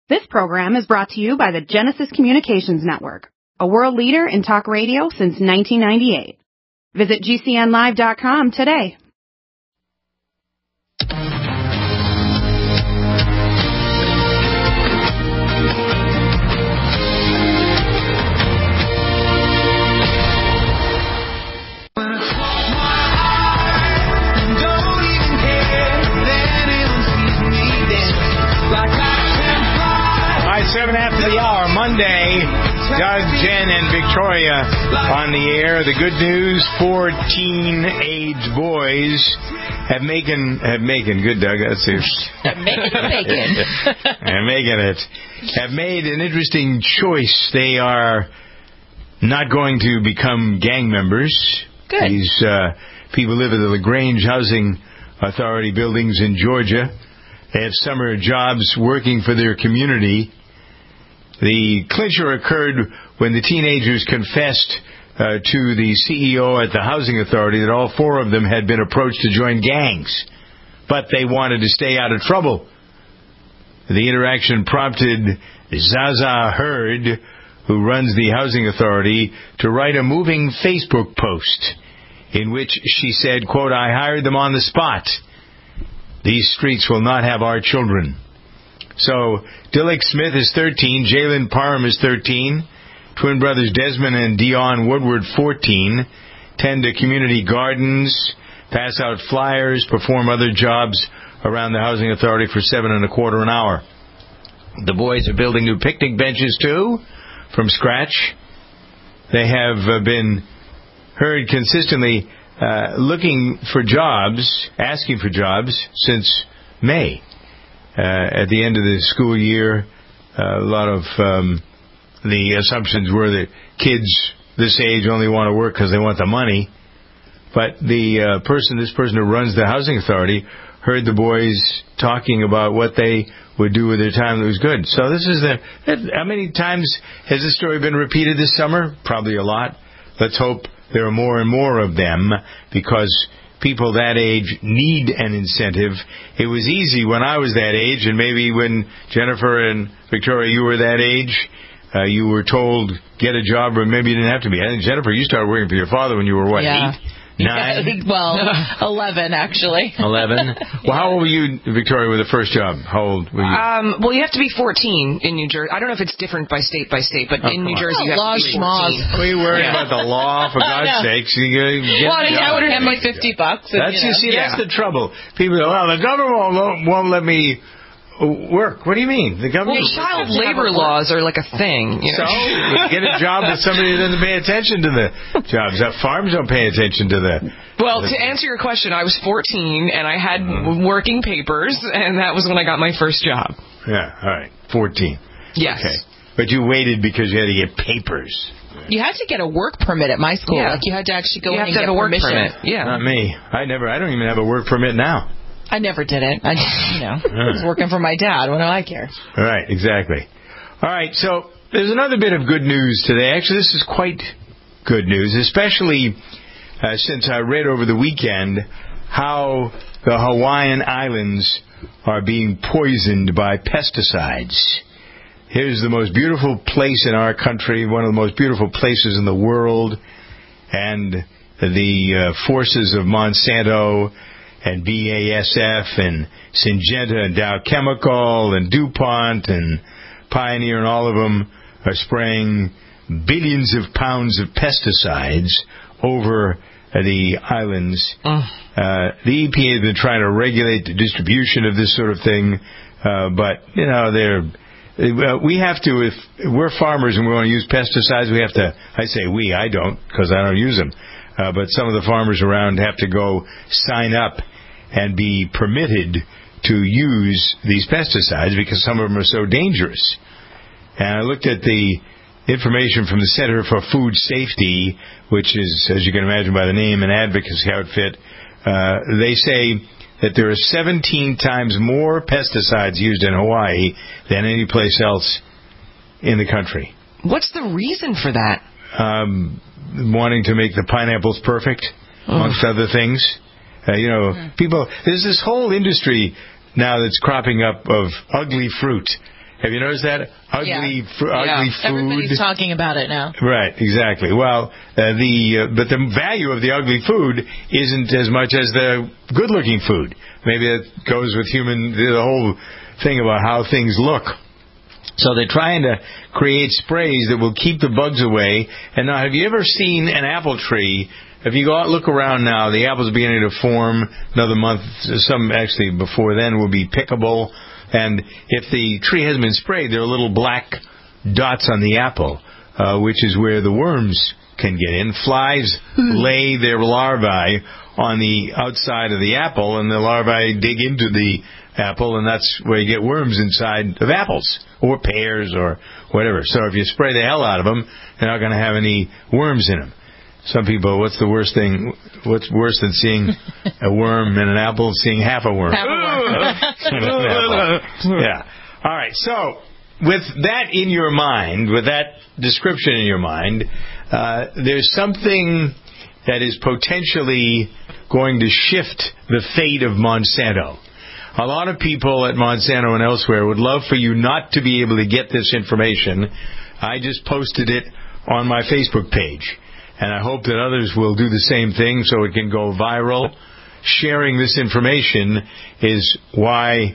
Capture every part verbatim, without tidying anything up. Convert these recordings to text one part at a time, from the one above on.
This program is brought to you by the Genesis Communications Network, a world leader in talk radio since nineteen ninety-eight. Visit G C N live dot com today. Seven after the hour, Monday. Doug, Jen, and Victoria on the air. The good news: four teenage boys have making have making good, Doug. That's it. making bacon. and making it have made an interesting choice. They are not going to become gang members. Good. These uh, people live at the LaGrange Housing Authority buildings in Georgia. They have summer jobs working for their community. The clincher occurred when the teenagers confessed uh, to the C E O at the Housing Authority that all four of them had been approached to join gangs, but they wanted to stay out of trouble. The interaction prompted Zaza Hurd, who runs the Housing Authority, to write a moving Facebook post in which she said, quote, "I hired them on the spot. These streets will not have our children." So, Dillick Smith is thirteen, Jalen Parham is thirteen, twin brothers Desmond and Dion Woodward, fourteen, tend to community gardens, pass out flyers, perform other jobs around the Housing Authority for seven and a quarter an hour. The boys are building new picnic benches, too, from scratch. They have uh, been heard consistently uh, looking for jobs, asking for jobs, since May. Uh, at the end of the school year, uh, a lot of um, the assumptions were that kids this age only want to work because they want the money. But the uh, person, this person who runs the Housing Authority, heard the boys talking about what they would do with their time that was good. So this is the... How many times has this story been repeated this summer? Probably a lot. Let's hope there are more and more of them, because people that age need an incentive. It was easy when I was that age, and maybe when Jennifer and Victoria, you were that age, uh, you were told, get a job, or maybe you didn't have to be. I think, Jennifer, you started working for your father when you were, what, yeah. eight? Nine? Yeah, well, eleven, actually. Eleven? Well, how old were you, Victoria, with the first job? How old were you? Um, well, you have to be fourteen in New Jersey. I don't know if it's different by state by state, but oh, in New Jersey, you have to be fourteen. What are you worried yeah. about the law, for God's sakes? You get well, I would have like fifty bucks. And, that's, you, know. you see, yeah. that's the trouble. People go, well, the government won't, won't let me work. What do you mean? The government... Well, child labor laws are like a thing. You know? So, get a job with somebody who doesn't pay attention to the jobs. That farms don't pay attention to the... Well, the, to answer your question, I was fourteen, and I had mm-hmm. working papers, and that was when I got my first job. Yeah, all right. fourteen. Yes. Okay. But you waited because you had to get papers. You had to get a work permit at my school. Yeah. Like, you had to actually go you in have and to get have a work permission. permit. Yeah. Not me. I never. I don't even have a work permit now. I never did it. I just, you know, was working for my dad. What do I care? Right, exactly. All right, so there's another bit of good news today. Actually, this is quite good news, especially uh, since I read over the weekend how the Hawaiian Islands are being poisoned by pesticides. Here's the most beautiful place in our country, one of the most beautiful places in the world, and the uh, forces of Monsanto and B A S F and Syngenta and Dow Chemical and DuPont and Pioneer and all of them are spraying billions of pounds of pesticides over the islands. Uh, the E P A has been trying to regulate the distribution of this sort of thing, uh, but, you know, they're... Uh, we have to, if we're farmers and we want to use pesticides, we have to, I say we, I don't, because I don't use them. Uh, but some of the farmers around have to go sign up and be permitted to use these pesticides because some of them are so dangerous. And I looked at the information from the Center for Food Safety, which is, as you can imagine by the name, an advocacy outfit. Uh, they say that there are seventeen times more pesticides used in Hawaii than any place else in the country. What's the reason for that? Um, wanting to make the pineapples perfect, amongst oh. other things. Uh, you know, mm. people, there's this whole industry now that's cropping up of ugly fruit. Have you noticed that? Ugly, Yeah. f- ugly Yeah. food. Everybody's talking about it now. Right, exactly. Well, uh, the uh, but the value of the ugly food isn't as much as the good-looking food. Maybe it goes with human, the whole thing about how things look. So they're trying to create sprays that will keep the bugs away. And now, have you ever seen an apple tree? If you go out, look around now, the apples are beginning to form. Another month, some actually before then will be pickable. And if the tree has been sprayed, there are little black dots on the apple, uh, which is where the worms can get in. Flies lay their larvae on the outside of the apple, and the larvae dig into the apple, and that's where you get worms inside of apples or pears or whatever. So if you spray the hell out of them, they're not going to have any worms in them. Some people, what's the worst thing? What's worse than seeing a worm in an apple? Seeing half a worm. Half a worm. Yeah. All right. So with that in your mind, with that description in your mind, uh, there's something that is potentially going to shift the fate of Monsanto. A lot of people at Monsanto and elsewhere would love for you not to be able to get this information. I just posted it on my Facebook page. And I hope that others will do the same thing so it can go viral. Sharing this information is why,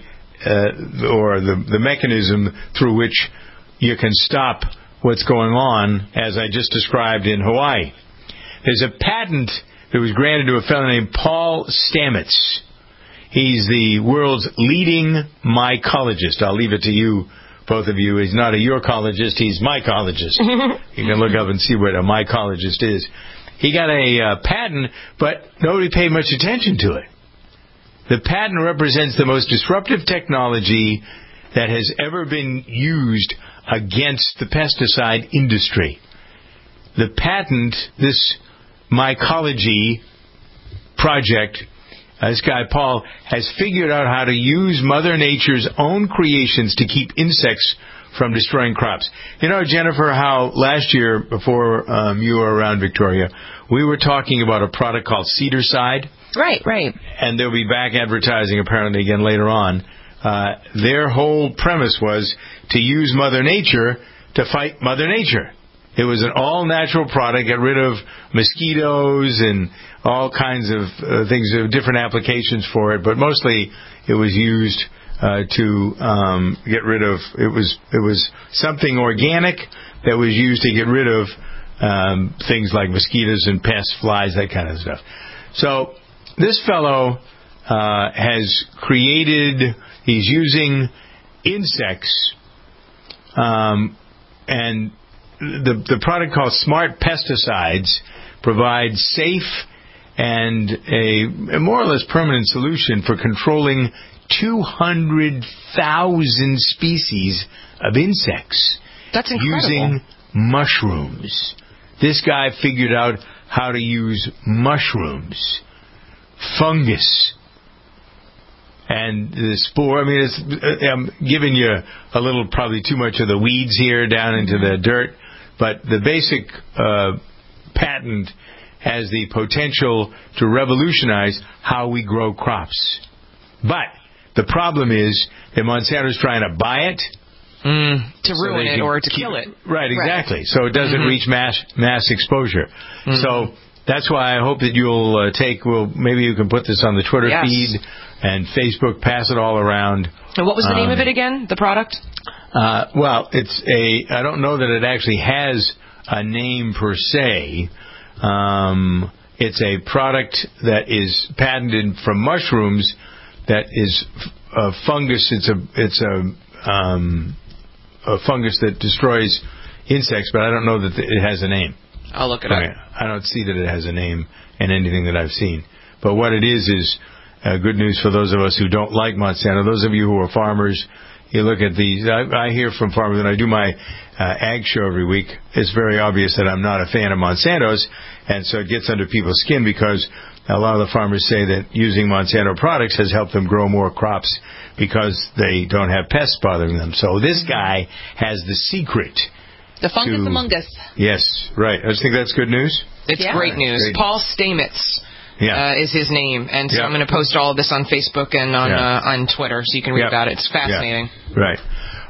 uh, or the, the mechanism through which you can stop what's going on, as I just described in Hawaii. There's a patent that was granted to a fellow named Paul Stamets. He's the world's leading mycologist. I'll leave it to you, both of you. He's not a urologist, he's mycologist. You can look up and see what a mycologist is. He got a uh, patent, but nobody paid much attention to it. The patent represents the most disruptive technology that has ever been used against the pesticide industry. The patent, this mycology project, Uh, this guy, Paul, has figured out how to use Mother Nature's own creations to keep insects from destroying crops. You know, Jennifer, how last year, before um, you were around, Victoria, we were talking about a product called Cedarside. Right, right. And they'll be back advertising apparently again later on. Uh, their whole premise was to use Mother Nature to fight Mother Nature. It was an all-natural product, get rid of mosquitoes and all kinds of uh, things, uh, different applications for it, but mostly it was used uh, to um, get rid of, it was it was something organic that was used to get rid of um, things like mosquitoes and pests, flies, that kind of stuff. So this fellow uh, has created, he's using insects, um, and the the product called Smart Pesticides provides safe and a, a more or less permanent solution for controlling two hundred thousand species of insects. That's incredible. Using mushrooms. This guy figured out how to use mushrooms, fungus, and the spore. I mean, it's, I'm giving you a little, probably too much of the weeds here down into the dirt, but the basic uh, patent has the potential to revolutionize how we grow crops. But the problem is that Monsanto's trying to buy it. Mm, to so ruin it or to keep, kill it. Right, exactly. Right. So it doesn't mm-hmm. reach mass mass exposure. Mm-hmm. So that's why I hope that you'll uh, take, well, maybe you can put this on the Twitter yes. feed and Facebook, pass it all around. And what was the um, name of it again, the product? Uh, well, it's a, I don't know that it actually has a name per se. Um, it's a product that is patented from mushrooms that is a fungus. It's a it's a, um, a fungus that destroys insects, but I don't know that it has a name. I'll look it okay. up. I don't see that it has a name in anything that I've seen. But what it is is uh, good news for those of us who don't like Monsanto. Those of you who are farmers, you look at these. I, I hear from farmers, and I do my uh, ag show every week. It's very obvious that I'm not a fan of Monsanto's, and so it gets under people's skin because a lot of the farmers say that using Monsanto products has helped them grow more crops because they don't have pests bothering them. So this guy has the secret. The fungus to, among us. Yes, right. I just think that's good news. It's yeah. great news. Great. Paul Stamets. Yeah. Uh, is his name, and so yeah. I'm going to post all of this on Facebook and on yeah. uh, on Twitter, so you can read yeah. about it. It's fascinating. Yeah. Right.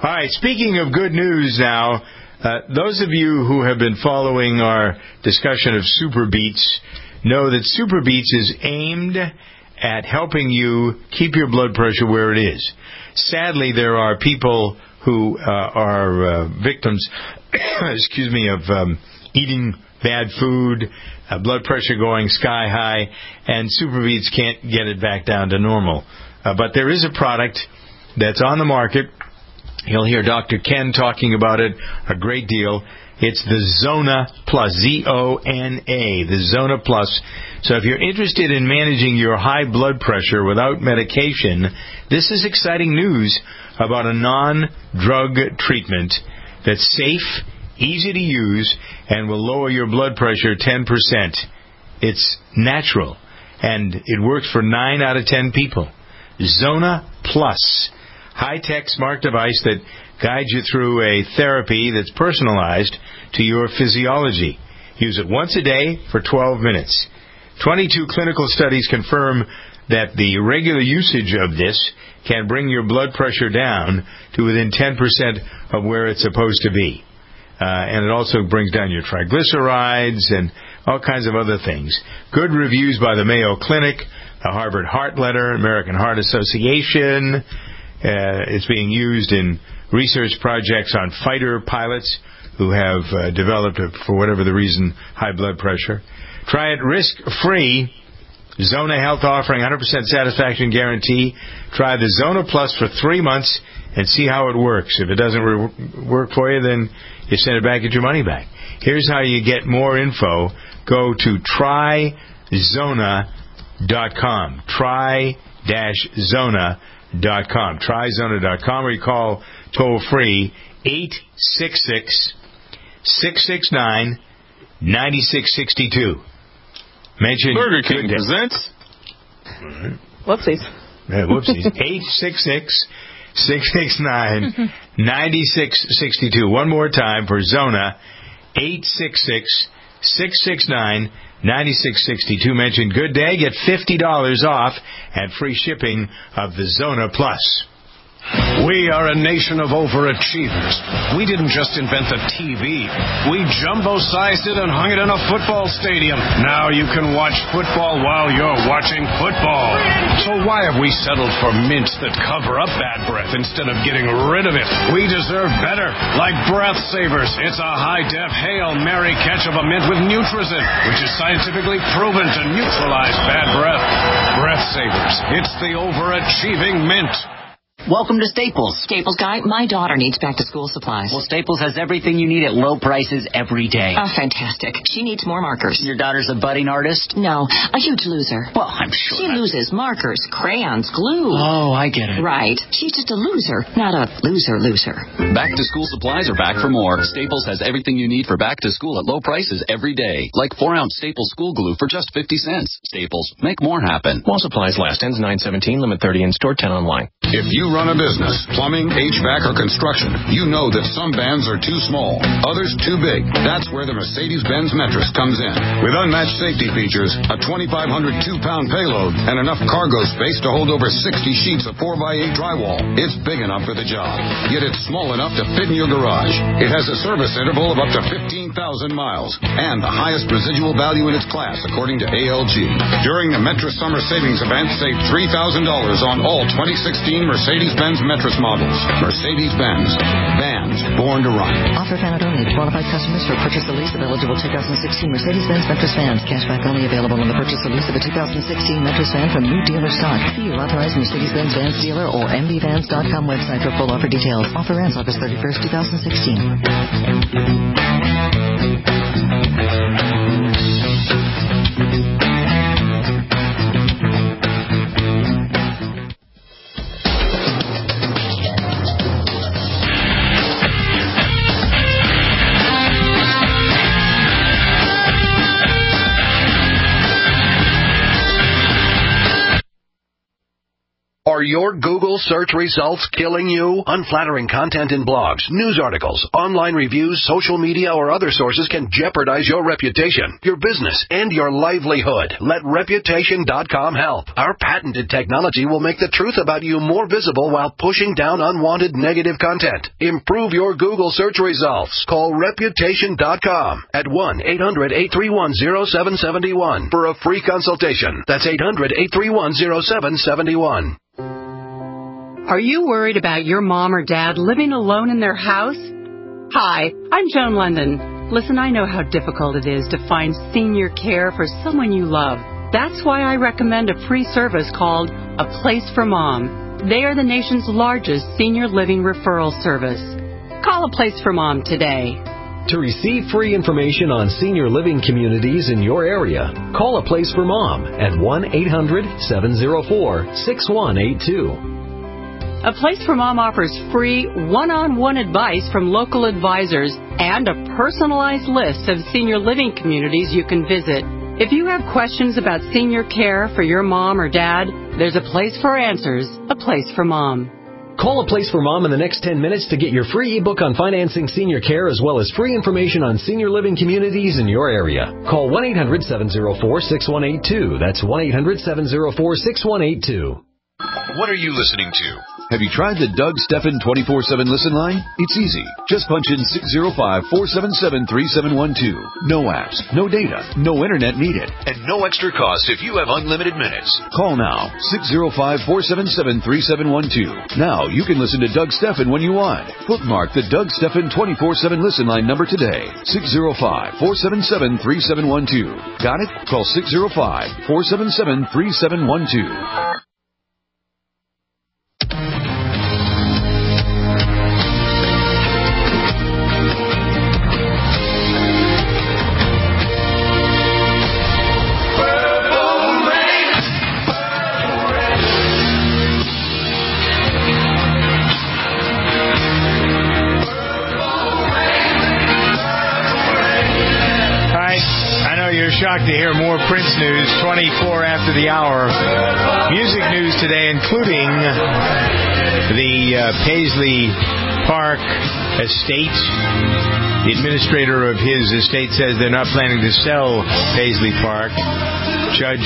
All right, speaking of good news now, uh, those of you who have been following our discussion of Super Beets know that Super Beets is aimed at helping you keep your blood pressure where it is. Sadly, there are people who uh, are uh, victims, excuse me, of um, eating bad food, uh, blood pressure going sky high, and Super Beets can't get it back down to normal. Uh, but there is a product that's on the market. You'll hear Doctor Ken talking about it a great deal. It's the Zona Plus, Z O N A, the Zona Plus. So if you're interested in managing your high blood pressure without medication, this is exciting news about a non-drug treatment that's safe, easy to use, and will lower your blood pressure ten percent. It's natural, and it works for nine out of ten people. Zona Plus, high-tech smart device that guides you through a therapy that's personalized to your physiology. Use it once a day for twelve minutes. twenty-two clinical studies confirm that the regular usage of this can bring your blood pressure down to within ten percent of where it's supposed to be. Uh, and it also brings down your triglycerides and all kinds of other things. Good reviews by the Mayo Clinic, the Harvard Heart Letter, American Heart Association. Uh, it's being used in research projects on fighter pilots who have uh, developed, a, for whatever the reason, high blood pressure. Try it risk-free. Zona Health offering one hundred percent satisfaction guarantee. Try the Zona Plus for three months and see how it works. If it doesn't re- work for you, then you send it back, get your money back. Here's how you get more info. Go to try zona dot com. try zona dot com. try zona dot com, or you call toll-free eight six six, six six nine, nine six six two. Mention Burger King presents. Right. Whoopsies. Yeah, whoopsies. eight six six, six six nine, nine six six two. One more time for Zona, eight six six, six six nine, nine six six two. Mention Good Day, get fifty dollars off and free shipping of the Zona Plus. We are a nation of overachievers. We didn't just invent the T V. We jumbo-sized it and hung it in a football stadium. Now you can watch football while you're watching football. So why have we settled for mints that cover up bad breath instead of getting rid of it? We deserve better, like Breath Savers. It's a high-def Hail Mary catch of a mint with Nutrizin, which is scientifically proven to neutralize bad breath. Breath Savers. It's the overachieving mint. Welcome to Staples. Staples guy, my daughter needs back-to-school supplies. Well, Staples has everything you need at low prices every day. Oh, fantastic. She needs more markers. Your daughter's a budding artist? No, a huge loser. Well, I'm sure. She that... loses markers, crayons, glue. Oh, I get it. Right. She's just a loser, not a loser-loser. Back-to-school supplies are back for more. Staples has everything you need for back-to-school at low prices every day. Like four-ounce Staples school glue for just fifty cents. Staples, make more happen. While supplies last. Ends nine seventeen, limit thirty in store, ten online. If you run a business, plumbing, H V A C, or construction, you know that some vans are too small, others too big. That's where the Mercedes-Benz Metris comes in. With unmatched safety features, a twenty-five hundred two-pound payload, and enough cargo space to hold over sixty sheets of four by eight drywall, it's big enough for the job. Yet it's small enough to fit in your garage. It has a service interval of up to fifteen thousand miles, and the highest residual value in its class, according to A L G. During the Metris Summer Savings Event, save three thousand dollars on all twenty sixteen Mercedes-Benz Metris models. Mercedes-Benz. Vans born to run. Offer valid only to qualified customers for purchase or lease of eligible two thousand sixteen Mercedes-Benz Metris vans. Cashback only available on the purchase or lease of a two thousand sixteen Metris van from new dealer stock. See your authorized Mercedes-Benz Vans dealer or m b vans dot com website for full offer details. Offer ends August thirty-first, twenty sixteen. Are your Google search results killing you? Unflattering content in blogs, news articles, online reviews, social media, or other sources can jeopardize your reputation, your business, and your livelihood. Let Reputation dot com help. Our patented technology will make the truth about you more visible while pushing down unwanted negative content. Improve your Google search results. Call Reputation dot com at one eight hundred eight three one zero seven seven one for a free consultation. That's eight hundred eight three one zero seven seven one. Are you worried about your mom or dad living alone in their house? Hi, I'm Joan London. Listen, I know how difficult it is to find senior care for someone you love. That's why I recommend a free service called A Place for Mom. They are the nation's largest senior living referral service. Call A Place for Mom today. To receive free information on senior living communities in your area, call A Place for Mom at one eight hundred seven oh four six one eight two. A Place for Mom offers free one-on-one advice from local advisors and a personalized list of senior living communities you can visit. If you have questions about senior care for your mom or dad, there's a place for answers, A Place for Mom. Call A Place for Mom in the next ten minutes to get your free ebook on financing senior care as well as free information on senior living communities in your area. Call one eight hundred seven oh four six one eight two. That's one eight hundred seven oh four six one eight two. What are you listening to? Have you tried the Doug Stephan twenty-four seven listen line? It's easy. Just punch in six oh five, four seven seven, three seven one two. No apps, no data, no internet needed, and no extra cost if you have unlimited minutes. Call now, six oh five, four seven seven, three seven one two. Now you can listen to Doug Stephan when you want. Bookmark the Doug Stephan twenty-four seven listen line number today. six oh five, four seven seven, three seven one two. Got it? Call six oh five, four seven seven, three seven one two. Shocked to hear more Prince news twenty-four after the hour. Music news today, including the uh, Paisley Park estate. The administrator of his estate says they're not planning to sell Paisley Park. Judge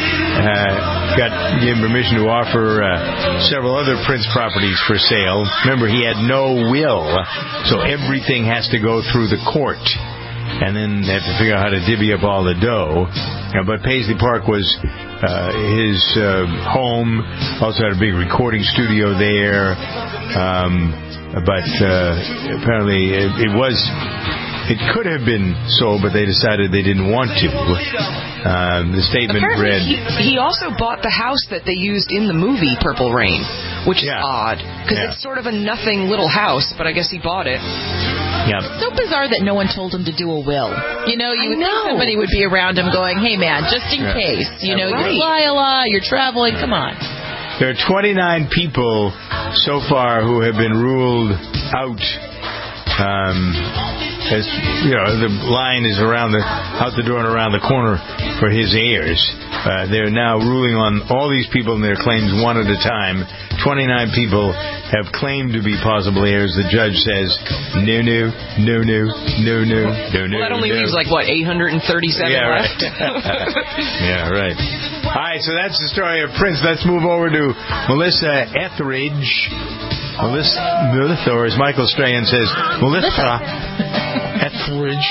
uh, got gave him permission to offer uh, several other Prince properties for sale. Remember, he had no will, so everything has to go through the court. And then they have to figure out how to divvy up all the dough. Uh, but Paisley Park was uh, his uh, home. Also had a big recording studio there. Um, but uh, apparently it, it was... It could have been sold, but they decided they didn't want to. Um, the statement Apparently read... He, he also bought the house that they used in the movie Purple Rain, which yeah. is odd, because yeah. it's sort of a nothing little house, but I guess he bought it. Yeah. So bizarre that no one told him to do a will. You know, you I would know. think somebody would be around him going, hey, man, just in yeah. case. You know, right. you fly a lot, you're traveling, come on. There are twenty-nine people so far who have been ruled out. Um, as you know, the line is around the out the door and around the corner for his heirs. Uh, they're now ruling on all these people and their claims one at a time. twenty-nine people have claimed to be possible heirs. The judge says, no, no, no, no, no, no, no, no. Well, that only no. leaves like what eight hundred thirty-seven yeah, left. Right. yeah, right. All right, so that's the story of Prince. Let's move over to Melissa Etheridge. Melissa, Melissa, or as Michael Strahan says, Melissa Etheridge.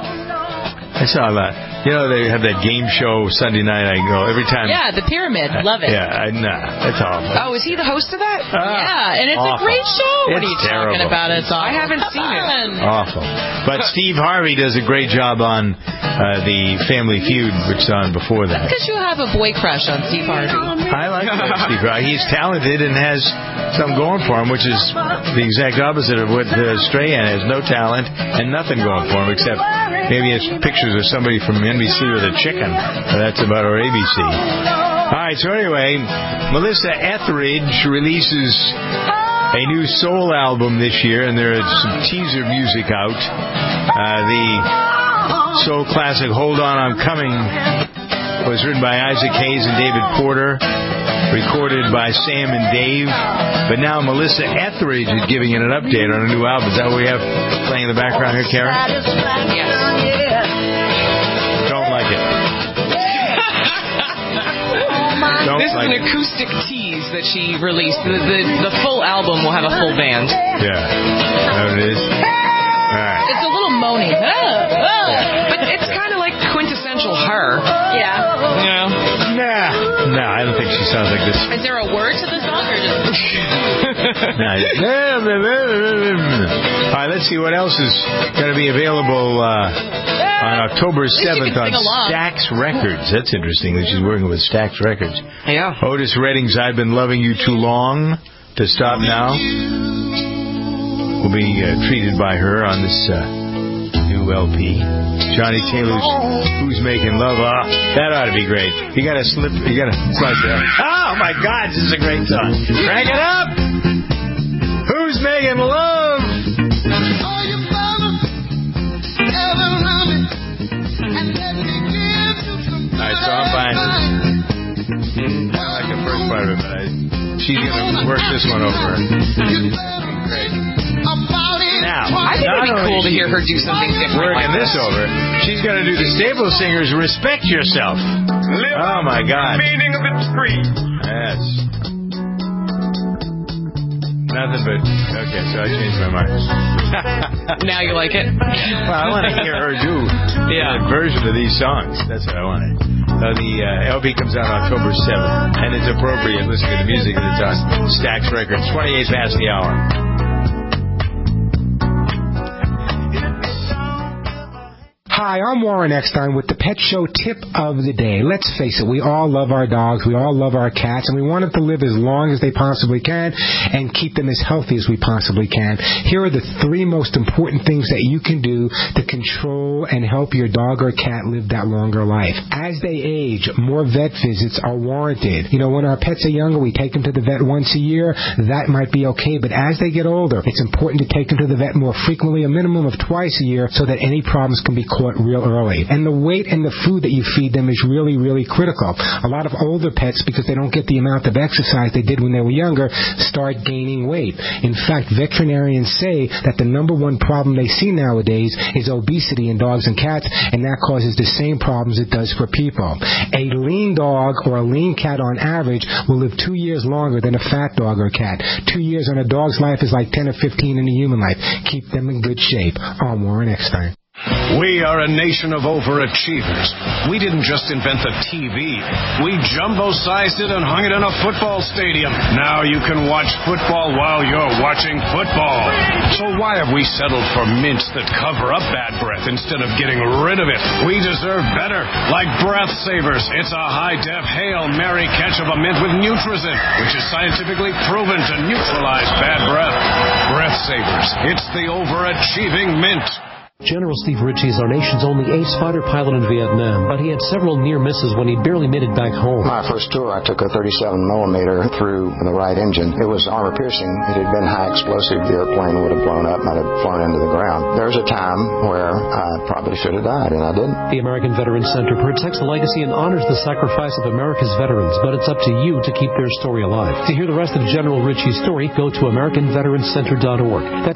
I saw that. You know, they have that game show Sunday night. I go every time. Yeah, the Pyramid. Love it. Yeah, I, nah, that's awful. Oh, is he the host of that? Uh, yeah, and it's awful. a great show. What It's are you terrible. talking about? It's awful. I haven't Come seen on. it. Awful. But Steve Harvey does a great job on uh, the Family Feud, which is on before that. Because you have a boy crush on Steve Harvey. I like Steve Harvey. He's talented and has something going for him, which is the exact opposite of what uh, Strahan has. No talent and nothing going for him, except maybe it's pictures of somebody from N B C with a chicken. That's about our A B C. All right, so anyway, Melissa Etheridge releases a new soul album this year, and there is some teaser music out. Uh, the soul classic Hold On, I'm Coming was written by Isaac Hayes and David Porter. recorded by Sam and Dave. But now Melissa Etheridge is giving it an update on a new album. Is that what we have playing in the background here, Karen? Yes. Don't like it. Don't this like is an it. acoustic tease that she released. The, the, the full album will have a full band. Yeah. There it is. All right. It's a little moany. Ah, ah. But it's kind of like quintessential her. Yeah. You know? Nah. No, I don't think she sounds like this. Is there a word to the song or just... All right, let's see what else is going to be available uh, on October seventh on Stax Records. That's interesting that she's working with Stax Records. Yeah. Otis Redding's I've Been Loving You Too Long to Stop Now will be uh, treated by her on this uh, new L P. Johnny Taylor's Who's Making Love. Ah, that ought to be great. You got to slip, you got to slide it up. Oh my God, this is a great song. Crank it up. Who's Making Love? Alright, so I'm buying this. I like the first part of it, but I, she's going to work this one over. Great. Now, I think it'd be cool to hear her do something different. Working like this over, she's going to do the Staples Singers Respect Yourself. Oh my God. Meaning of the tree. Yes. Nothing but, okay, so I changed my mind. Now you like it? Well, I want to hear her do yeah. a version of these songs. That's what I wanted. Uh, the uh, L P comes out October seventh, and it's appropriate listening to the music that's on Stax Records. twenty-eight past the hour. Hi, I'm Warren Eckstein with the Pet Show Tip of the Day. Let's face it, we all love our dogs, we all love our cats, and we want them to live as long as they possibly can and keep them as healthy as we possibly can. Here are the three most important things that you can do to control and help your dog or cat live that longer life. As they age, more vet visits are warranted. You know, when our pets are younger, we take them to the vet once a year. That might be okay, but as they get older, it's important to take them to the vet more frequently, a minimum of twice a year, so that any problems can be caught real early. And the weight and the food that you feed them is really, really critical. A lot of older pets, because they don't get the amount of exercise they did when they were younger, start gaining weight. In fact, veterinarians say that the number one problem they see nowadays is obesity in dogs and cats, and that causes the same problems it does for people. A lean dog or a lean cat on average will live two years longer than a fat dog or cat. Two years on a dog's life is like ten or fifteen in a human life. Keep them in good shape. I'm Warren Eckstein. We are a nation of overachievers. We didn't just invent the T V. We jumbo-sized it and hung it in a football stadium. Now you can watch football while you're watching football. So why have we settled for mints that cover up bad breath instead of getting rid of it? We deserve better. Like Breath Savers. It's a high-def Hail Mary catch of a mint with Nutrizin, which is scientifically proven to neutralize bad breath. Breath Savers. It's the overachieving mint. General Steve Ritchie is our nation's only ace fighter pilot in Vietnam, but he had several near misses when he barely made it back home. My first tour, I took a thirty-seven millimeter through the right engine. It was armor piercing. It had been high explosive. The airplane would have blown up, might have flown into the ground. There was a time where I probably should have died, and I didn't. The American Veterans Center protects the legacy and honors the sacrifice of America's veterans, but it's up to you to keep their story alive. To hear the rest of General Ritchie's story, go to American Veterans Center dot org. That's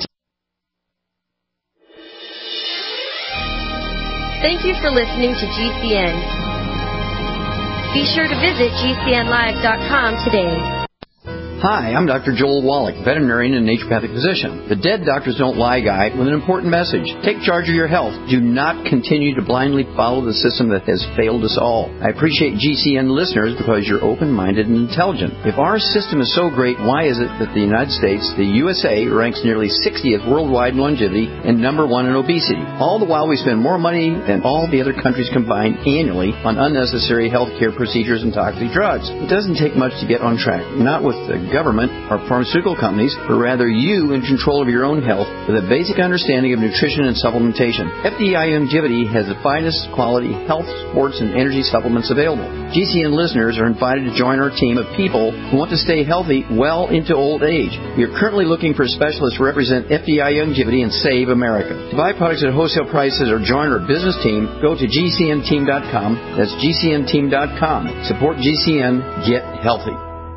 Thank you for listening to G C N. Be sure to visit G C N live dot com today. Hi, I'm Doctor Joel Wallach, veterinarian and naturopathic physician. The Dead Doctors Don't Lie guy with an important message. Take charge of your health. Do not continue to blindly follow the system that has failed us all. I appreciate G C N listeners because you're open-minded and intelligent. If our system is so great, why is it that the United States, the U S A, ranks nearly sixtieth worldwide in longevity and number one in obesity? All the while we spend more money than all the other countries combined annually on unnecessary health care procedures and toxic drugs. It doesn't take much to get on track. Not with the government or pharmaceutical companies, but rather you in control of your own health with a basic understanding of nutrition and supplementation. F D I Longevity has the finest quality health, sports, and energy supplements available. G C N listeners are invited to join our team of people who want to stay healthy well into old age. We are currently looking for specialists to represent F D I Longevity and Save America. To buy products at wholesale prices or join our business team, go to G C N team dot com. That's G C N team dot com. Support G C N. Get healthy.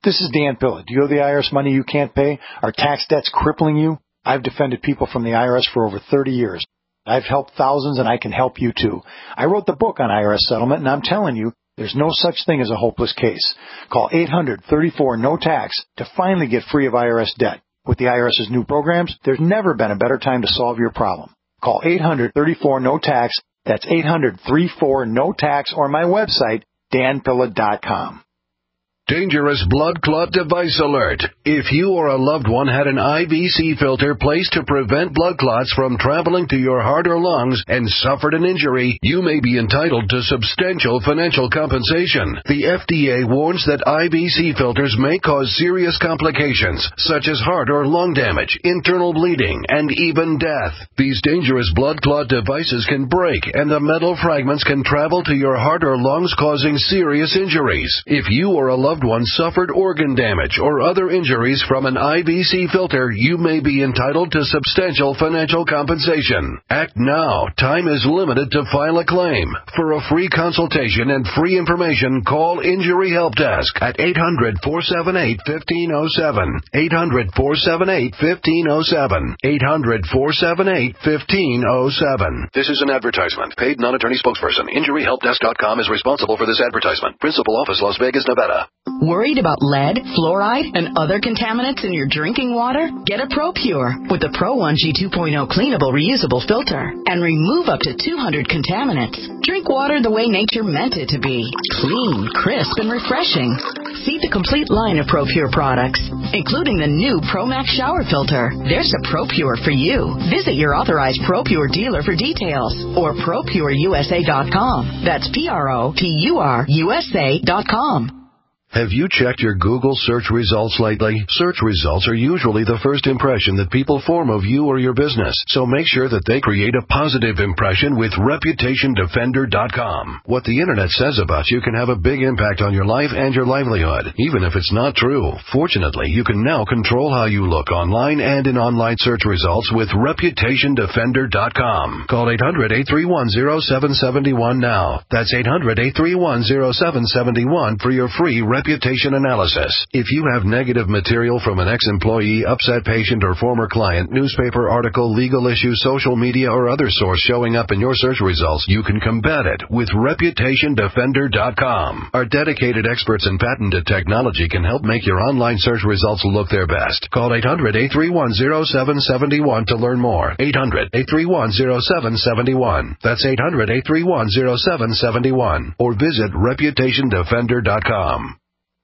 This is Dan Pilla. Do you owe the I R S money you can't pay? Are tax debts crippling you? I've defended people from the I R S for over thirty years. I've helped thousands, and I can help you too. I wrote the book on I R S settlement, and I'm telling you, there's no such thing as a hopeless case. Call eight hundred, thirty-four, no tax to finally get free of I R S debt. With the IRS's new programs, there's never been a better time to solve your problem. Call eight hundred, thirty-four, no tax. That's eight hundred, thirty-four, no tax, or my website, dan pilla dot com. Dangerous blood clot device alert. If you or a loved one had an I V C filter placed to prevent blood clots from traveling to your heart or lungs and suffered an injury, you may be entitled to substantial financial compensation. The F D A warns that I V C filters may cause serious complications, such as heart or lung damage, internal bleeding, and even death. These dangerous blood clot devices can break, and the metal fragments can travel to your heart or lungs, causing serious injuries. If you or a loved one suffered organ damage or other injuries from an I V C filter, you may be entitled to substantial financial compensation. Act now. Time is limited to file a claim. For a free consultation and free information, call Injury Help Desk at eight hundred, four seven eight, one five zero seven, eight hundred, four seven eight, one five zero seven, eight hundred, four seven eight, one five zero seven. This is an advertisement. Paid non-attorney spokesperson. Injury Help Desk dot com is responsible for this advertisement. Principal office, Las Vegas, Nevada. Worried about lead, fluoride, and other contaminants in your drinking water? Get a ProPure with the Pro one G two point oh cleanable reusable filter and remove up to two hundred contaminants. Drink water the way nature meant it to be. Clean, crisp, and refreshing. See the complete line of ProPure products, including the new ProMax shower filter. There's a ProPure for you. Visit your authorized ProPure dealer for details or pro pure U S A dot com. That's P R O P U R U S A dot com. Have you checked your Google search results lately? Search results are usually the first impression that people form of you or your business, so make sure that they create a positive impression with reputation defender dot com. What the internet says about you can have a big impact on your life and your livelihood, even if it's not true. Fortunately, you can now control how you look online and in online search results with reputation defender dot com. Call eight hundred, eight three one, zero seven seven one now. That's eight hundred, eight three one, zero seven seven one for your free reputation analysis. If you have negative material from an ex-employee, upset patient, or former client, newspaper article, legal issue, social media, or other source showing up in your search results, you can combat it with reputation defender dot com. Our dedicated experts in patented technology can help make your online search results look their best. Call eight hundred, eight three one, zero seven seven one to learn more. eight hundred, eight three one, zero seven seven one. That's eight hundred, eight three one, zero seven seven one. Or visit reputation defender dot com.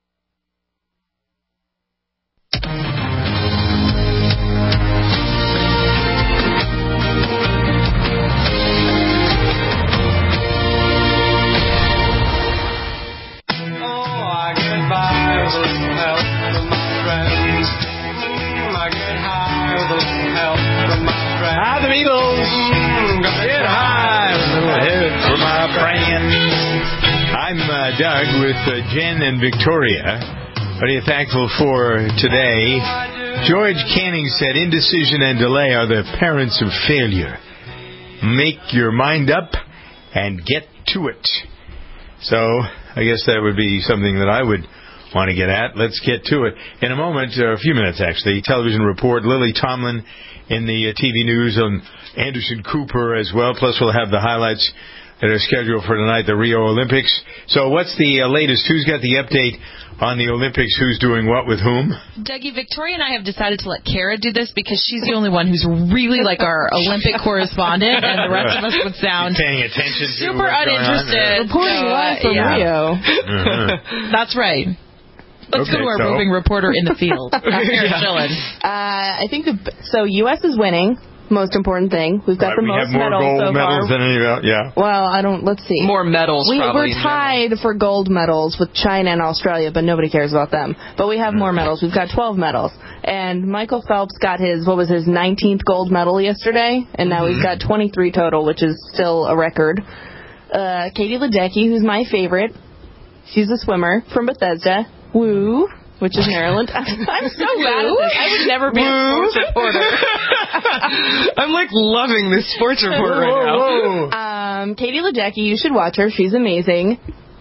Hi, the Beatles. Get high, little head for my friends. I'm uh, Doug with uh, Jen and Victoria. What are you thankful for today? George Canning said, indecision and delay are the parents of failure. Make your mind up and get to it. So, I guess that would be something that I would want to get at. Let's get to it. In a moment, or a few minutes actually, television report, Lily Tomlin in the uh, T V news on Anderson Cooper as well. Plus, we'll have the highlights that are scheduled for tonight, the Rio Olympics. So what's the uh, latest? Who's got the update on the Olympics? Who's doing what with whom? Dougie, Victoria and I have decided to let Kara do this because she's the only one who's really like our Olympic correspondent, and the rest of us would sound paying attention to super uninterested. Reporting so, live from yeah. Rio. Uh-huh. That's right. Let's Okay, go to our so. roving reporter in the field. Kara Yeah. Schillen. Uh, I think the, so. U S is winning. Most important thing. We've got Right, the we most have more medals gold so medals far. than any of yeah. Well, I don't. Let's see. More medals, We, We're tied for gold medals with China and Australia, but nobody cares about them. But we have more medals. We've got twelve medals. And Michael Phelps got his, what was his nineteenth gold medal yesterday, and now he's got twenty-three total, which is still a record. Uh, Katie Ledecky, who's my favorite. She's a swimmer from Bethesda. Woo. Which is Maryland. I'm so bad at this. I would never be a sports reporter. I'm like loving this sports report right now. Um, Katie Ledecky, you should watch her. She's amazing.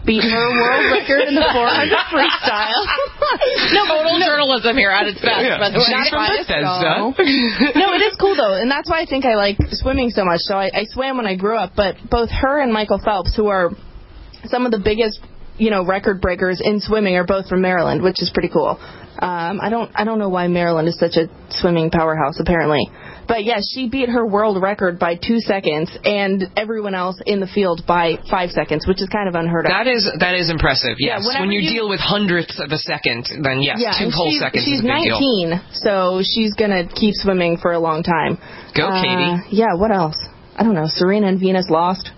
beat her world record in the four hundred freestyle. no, total no. journalism here at its best. Yeah. By the way, she's from Bethesda. No, it is cool though, and that's why I think I like swimming so much. So I, I swam when I grew up, but both her and Michael Phelps, who are some of the biggest, you know, record breakers in swimming, are both from Maryland, which is pretty cool. Um, I don't I don't know why Maryland is such a swimming powerhouse, apparently. But yes, yeah, she beat her world record by two seconds, and everyone else in the field by five seconds, which is kind of unheard of. That is that is impressive. Yes, yeah, when you, you deal with hundredths of a second, then yes, yeah, two whole she's, seconds she's is a big nineteen, deal. so she's gonna keep swimming for a long time. Go, uh, Katie. Yeah. What else? I don't know. Serena and Venus lost.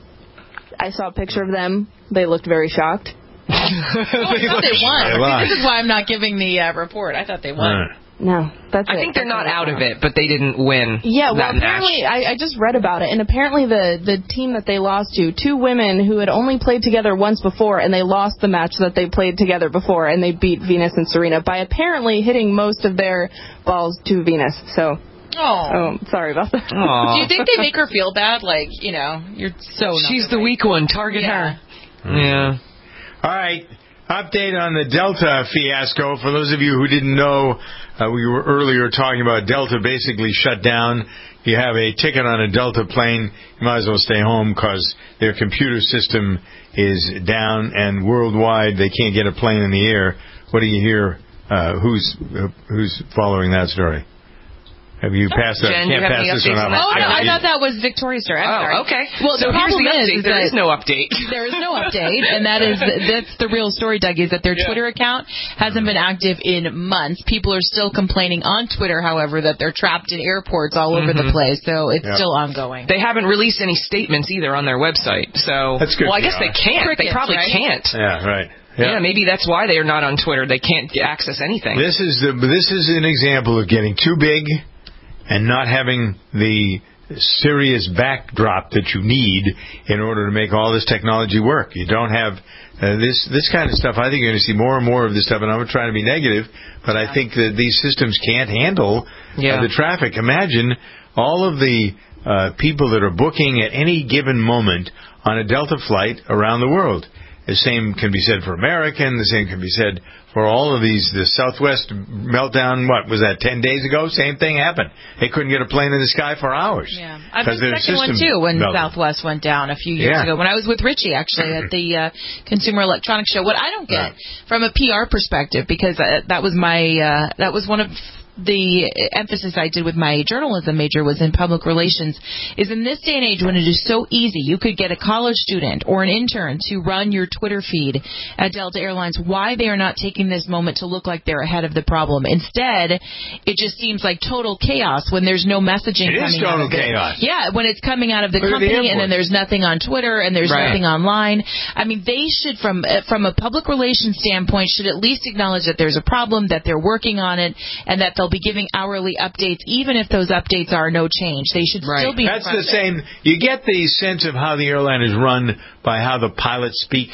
I saw a picture of them. They looked very shocked. oh, I thought they won. They won. This is why I'm not giving the uh, report. I thought they won. Right. No, that's I it. think they're that's not out of it, but they didn't win. Yeah, well, that apparently, match. I, I just read about it, and apparently the, the team that they lost to, two women who had only played together once before, and they lost the match that they played together before, and they beat Venus and Serena by apparently hitting most of their balls to Venus. So, oh, oh sorry about that. Do you think they make her feel bad? Like, you know, you're so. She's the weak one. Target yeah. her. Yeah. All right. Update on the Delta fiasco. For those of you who didn't know, uh, we were earlier talking about Delta basically shut down. You have a ticket on a Delta plane, you might as well stay home because their computer system is down, and worldwide they can't get a plane in the air. What do you hear? Uh, who's uh, who's following that story? Have you passed that? Jen, Can't you have pass any this one updates on up. Oh, no, I, I thought that was Victoria's story. I'm oh, sorry. okay. Well, so the here's problem the update. is, is there that is no update. There is no update, and that is that's the real story, Doug, is that their yeah. Twitter account hasn't been active in months. People are still complaining on Twitter, however, that they're trapped in airports all over mm-hmm. the place, so it's yeah. still ongoing. They haven't released any statements either on their website, so that's good. Well, I guess they can't. Crickets, they probably right? can't. Yeah, right. Yeah. yeah, maybe that's why they are not on Twitter. They can't access anything. This is the this is an example of getting too big and not having the serious backdrop that you need in order to make all this technology work. You don't have uh, this this kind of stuff. I think you're going to see more and more of this stuff, and I'm not trying to be negative, but I think that these systems can't handle yeah. uh, the traffic. Imagine all of the uh, people that are booking at any given moment on a Delta flight around the world. The same can be said for American. The same can be said for all of these. The Southwest meltdown, what was that, ten days ago? Same thing happened. They couldn't get a plane in the sky for hours. Yeah, I've been second one, too, when melted. Southwest went down a few years yeah. ago. When I was with Richie, actually, at the uh, Consumer Electronics Show. What I don't get, yeah. from a P R perspective, because uh, that was my, uh, that was one of the emphasis I did with my journalism major was in public relations, is in this day and age when it is so easy, you could get a college student or an intern to run your Twitter feed at Delta Airlines, why they are not taking this moment to look like they're ahead of the problem. Instead, it just seems like total chaos when there's no messaging it coming is total out of it. chaos. Yeah, when it's coming out of the look company the and then there's nothing on Twitter and there's right. nothing online. I mean, they should, from from a public relations standpoint, should at least acknowledge that there's a problem, that they're working on it, and that they'll be giving hourly updates, even if those updates are no change. They should right. still be. That's the same. You get the sense of how the airline is run by how the pilots speak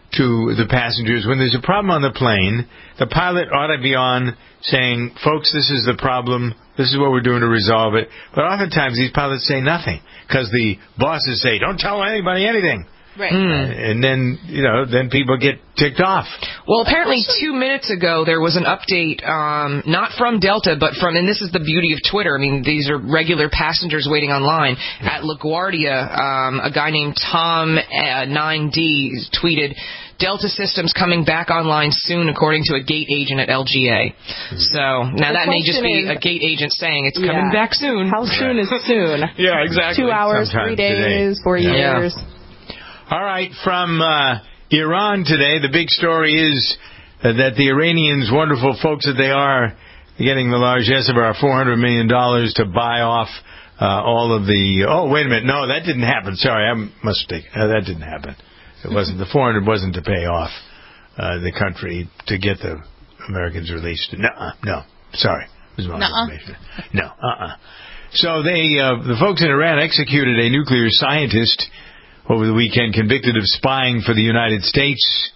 to the passengers. When there's a problem on the plane, the pilot ought to be on saying, folks, this is the problem. This is what we're doing to resolve it. But oftentimes these pilots say nothing because the bosses say, don't tell anybody anything. Right. Mm. And then, you know, then people get ticked off. Well, apparently two minutes ago there was an update, um, not from Delta, but from, and this is the beauty of Twitter. I mean, these are regular passengers waiting online. At LaGuardia, um, a guy named Tom uh, nine D tweeted, Delta systems coming back online soon, according to a gate agent at L G A. So now the that may just be is, a gate agent saying it's yeah. coming back soon. How soon is soon? Yeah, exactly. Two hours, Sometime three days, today. four yeah. years. All right, from uh, Iran today, the big story is uh, that the Iranians, wonderful folks that they are, getting the largesse of our four hundred million dollars to buy off uh, all of the... Oh, wait a minute. No, that didn't happen. Sorry, I must have uh, that didn't happen. It wasn't. The four hundred wasn't to pay off uh, the country to get the Americans released. No, no. Sorry. It was wrong information. No, uh-uh. So they, uh, the folks in Iran executed a nuclear scientist over the weekend, convicted of spying for the United States.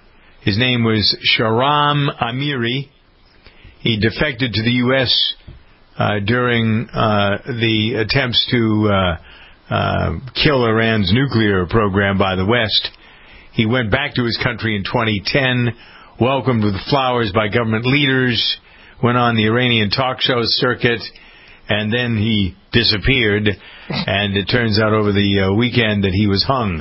His name was Shahram Amiri. He defected to the U S uh, during uh, the attempts to uh, uh, kill Iran's nuclear program by the West. He went back to his country in twenty ten, welcomed with flowers by government leaders, went on the Iranian talk show circuit, and then he disappeared, and it turns out over the uh, weekend that he was hung.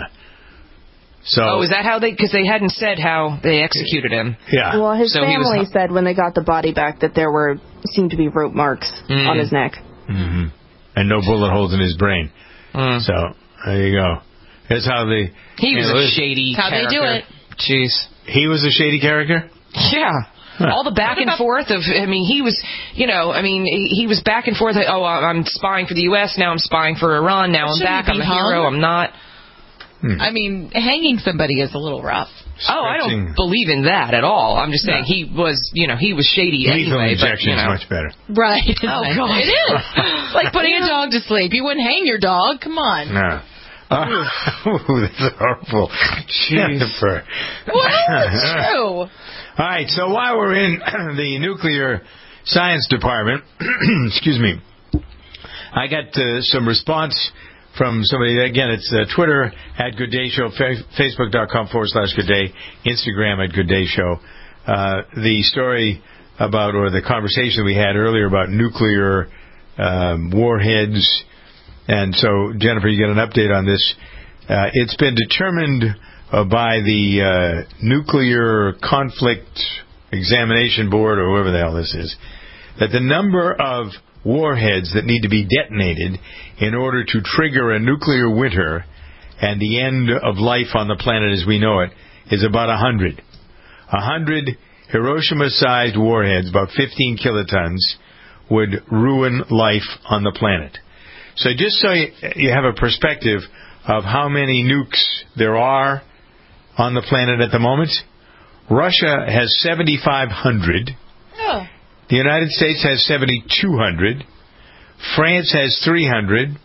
So, oh, is that how they... Because they hadn't said how they executed him. Yeah. Well, his so family was, said when they got the body back that there were seemed to be rope marks mm. on his neck. Mm-hmm. And no bullet holes in his brain. Mm. So, there you go. That's how they... He was know, a shady how character. How they do it. Jeez. He was a shady character? Yeah. Huh. All the back and forth of, I mean, he was, you know, I mean, he, he was back and forth. Like, oh, I'm spying for the U S, now I'm spying for Iran, now I'm back, I'm a hung? hero, I'm not. Hmm. I mean, hanging somebody is a little rough. Oh, I don't believe in that at all. I'm just saying no. he was, you know, he was shady Lethal anyway. injection but, you know. is much better. Right. Oh, God. It is. It's like putting a dog to sleep. You wouldn't hang your dog. Come on. No. Uh, ooh, that's horrible. Jennifer. Well, it's true. All right, so while we're in the nuclear science department, excuse me, I got uh, some response from somebody. Again, it's uh, Twitter at Good Day Show, fa- Facebook.com forward slash Good Day, Instagram at Good Day Show. Uh, the story about, or the conversation we had earlier about nuclear um, warheads. And so, Jennifer, you get an update on this. Uh, it's been determined uh, by the uh, Nuclear Conflict Examination Board, or whoever the hell this is, that the number of warheads that need to be detonated in order to trigger a nuclear winter and the end of life on the planet as we know it is about a hundred. A hundred Hiroshima-sized warheads, about fifteen kilotons, would ruin life on the planet. So just so you have a perspective of how many nukes there are on the planet at the moment, Russia has seventy-five hundred. Oh. The United States has seventy-two hundred. France has three hundred.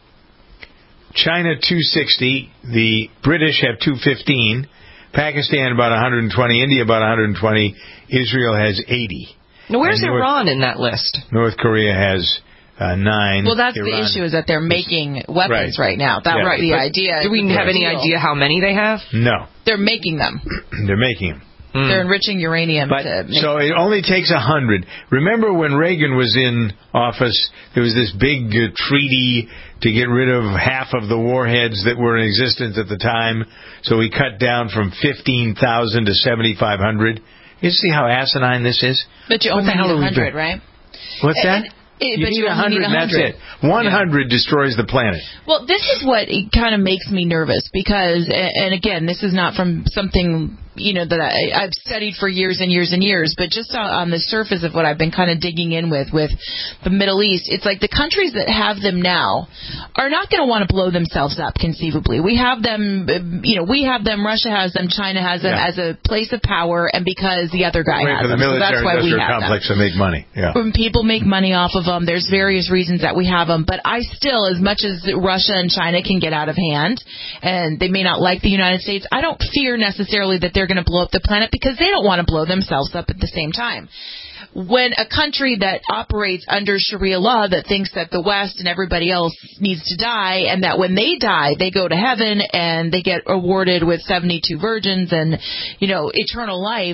China two hundred sixty. The British have two hundred fifteen. Pakistan about one hundred twenty. India about one hundred twenty. Israel has eighty. Now, where's North, Iran in that list? North Korea has uh, nine. Well, that's Iran. the issue, is that they're making weapons right, right now. That yeah. was the but idea. Do we have any deal. idea how many they have? No. They're making them. They're making them. Mm. They're enriching uranium. But, to make so it only takes a hundred. Remember when Reagan was in office, there was this big uh, treaty to get rid of half of the warheads that were in existence at the time. So we cut down from fifteen thousand to seventy-five hundred. You see how asinine this is? But you what only the hell need are we one hundred, doing? right? What's that? And, It, you but need you one hundred, and that's it. one hundred yeah. destroys the planet. Well, this is what kind of makes me nervous because, and again, this is not from something, you know, that I, I've studied for years and years and years, but just on, on the surface of what I've been kind of digging in with, with the Middle East, it's like the countries that have them now are not going to want to blow themselves up, conceivably. We have them, you know, we have them, Russia has them, China has them yeah. as a place of power, and because the other guy Wait has for the them. So that's why we have complex them. to make money. Yeah. When people make money off of them, there's various reasons that we have them, but I still, as much as Russia and China can get out of hand, and they may not like the United States, I don't fear necessarily that they're going to blow up the planet because they don't want to blow themselves up at the same time. When a country that operates under Sharia law that thinks that the West and everybody else needs to die, and that when they die, they go to heaven and they get awarded with seventy-two virgins and, you know, eternal life,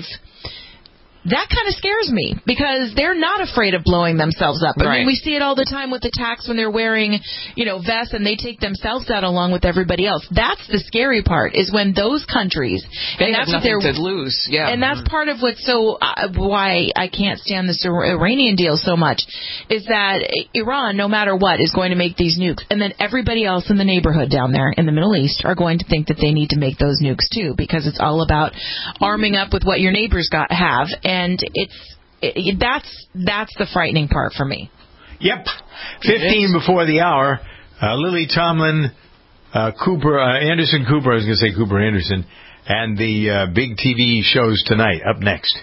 that kind of scares me because they're not afraid of blowing themselves up. I right. mean, we see it all the time with attacks when they're wearing, you know, vests and they take themselves out along with everybody else. That's the scary part, is when those countries, they and have that's nothing what they're, to lose. Yeah, and that's part of what's so uh, why I can't stand this Iranian deal so much, is that Iran, no matter what, is going to make these nukes, and then everybody else in the neighborhood down there in the Middle East are going to think that they need to make those nukes too, because it's all about arming up with what your neighbors got have. And it's it, that's that's the frightening part for me. Yep. Fifteen before the hour. Uh, Lily Tomlin, uh, Cooper uh, Anderson Cooper. I was going to say Cooper Anderson, and the uh, big T V shows tonight. Up next.